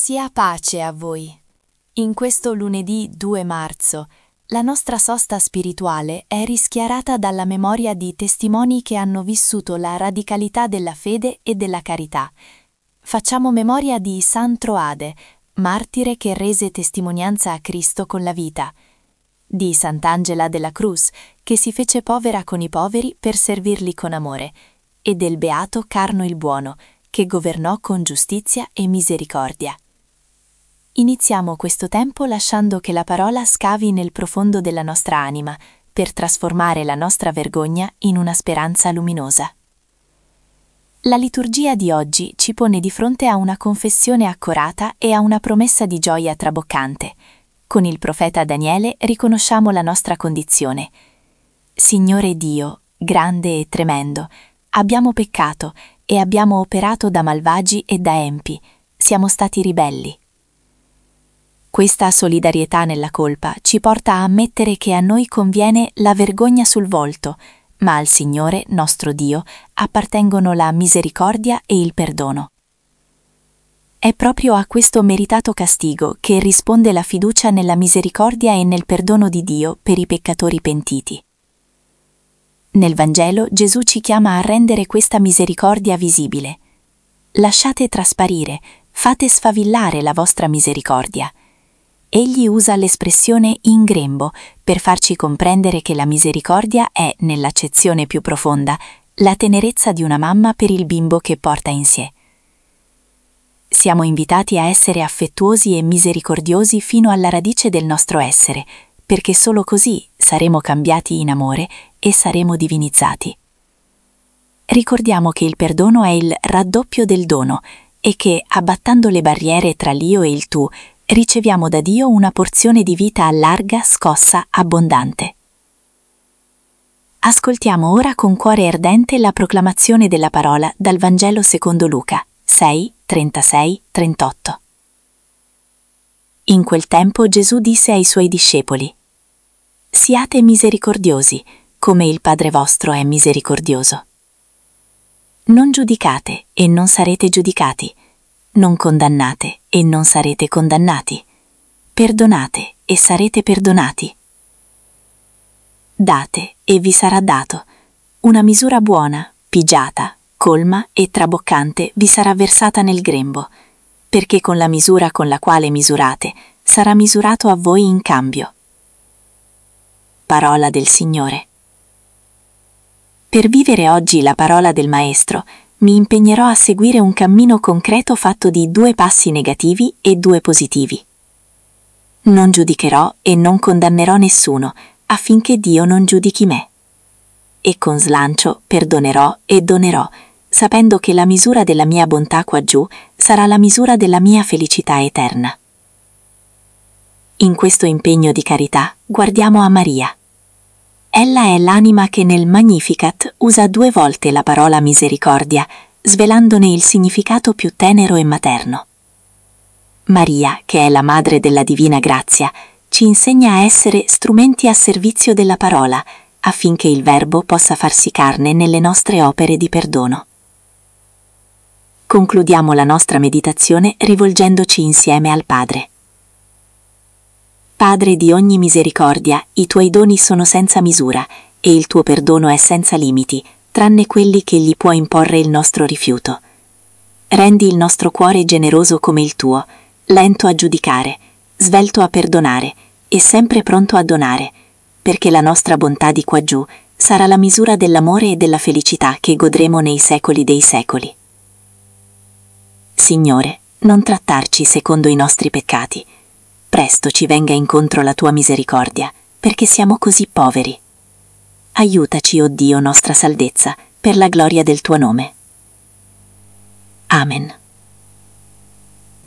Sia pace a voi. In questo lunedì 2 marzo, la nostra sosta spirituale è rischiarata dalla memoria di testimoni che hanno vissuto la radicalità della fede e della carità. Facciamo memoria di San Troade, martire che rese testimonianza a Cristo con la vita, di Sant'Angela della Cruz, che si fece povera con i poveri per servirli con amore, e del beato Carno il Buono, che governò con giustizia e misericordia. Iniziamo questo tempo lasciando che la parola scavi nel profondo della nostra anima per trasformare la nostra vergogna in una speranza luminosa. La liturgia di oggi ci pone di fronte a una confessione accorata e a una promessa di gioia traboccante. Con il profeta Daniele riconosciamo la nostra condizione. Signore Dio, grande e tremendo, abbiamo peccato e abbiamo operato da malvagi e da empi, siamo stati ribelli. Questa solidarietà nella colpa ci porta a ammettere che a noi conviene la vergogna sul volto, ma al Signore, nostro Dio, appartengono la misericordia e il perdono. È proprio a questo meritato castigo che risponde la fiducia nella misericordia e nel perdono di Dio per i peccatori pentiti. Nel Vangelo Gesù ci chiama a rendere questa misericordia visibile. Lasciate trasparire, fate sfavillare la vostra misericordia. Egli usa l'espressione in grembo per farci comprendere che la misericordia è, nell'accezione più profonda, la tenerezza di una mamma per il bimbo che porta in sé. Siamo invitati a essere affettuosi e misericordiosi fino alla radice del nostro essere, perché solo così saremo cambiati in amore e saremo divinizzati. Ricordiamo che il perdono è il raddoppio del dono e che, abbattendo le barriere tra l'io e il tu, riceviamo da Dio una porzione di vita larga, scossa, abbondante. Ascoltiamo ora con cuore ardente la proclamazione della parola dal Vangelo secondo Luca 6, 36, 38. In quel tempo Gesù disse ai suoi discepoli: «Siate misericordiosi, come il Padre vostro è misericordioso. Non giudicate e non sarete giudicati. Non condannate e non sarete condannati. Perdonate e sarete perdonati. Date e vi sarà dato. Una misura buona, pigiata, colma e traboccante vi sarà versata nel grembo, perché con la misura con la quale misurate sarà misurato a voi in cambio». Parola del Signore. Per vivere oggi la parola del Maestro, mi impegnerò a seguire un cammino concreto fatto di 2 passi negativi e 2 positivi. Non giudicherò e non condannerò nessuno, affinché Dio non giudichi me. E con slancio perdonerò e donerò, sapendo che la misura della mia bontà quaggiù sarà la misura della mia felicità eterna. In questo impegno di carità guardiamo a Maria. Ella è l'anima che nel Magnificat usa 2 volte la parola misericordia, svelandone il significato più tenero e materno. Maria, che è la madre della Divina Grazia, ci insegna a essere strumenti a servizio della parola, affinché il Verbo possa farsi carne nelle nostre opere di perdono. Concludiamo la nostra meditazione rivolgendoci insieme al Padre. Padre di ogni misericordia, i tuoi doni sono senza misura e il tuo perdono è senza limiti, tranne quelli che gli può imporre il nostro rifiuto. Rendi il nostro cuore generoso come il tuo, lento a giudicare, svelto a perdonare e sempre pronto a donare, perché la nostra bontà di quaggiù sarà la misura dell'amore e della felicità che godremo nei secoli dei secoli. Signore, non trattarci secondo i nostri peccati. Presto ci venga incontro la tua misericordia, perché siamo così poveri. Aiutaci, o Dio, nostra salvezza, per la gloria del tuo nome. Amen.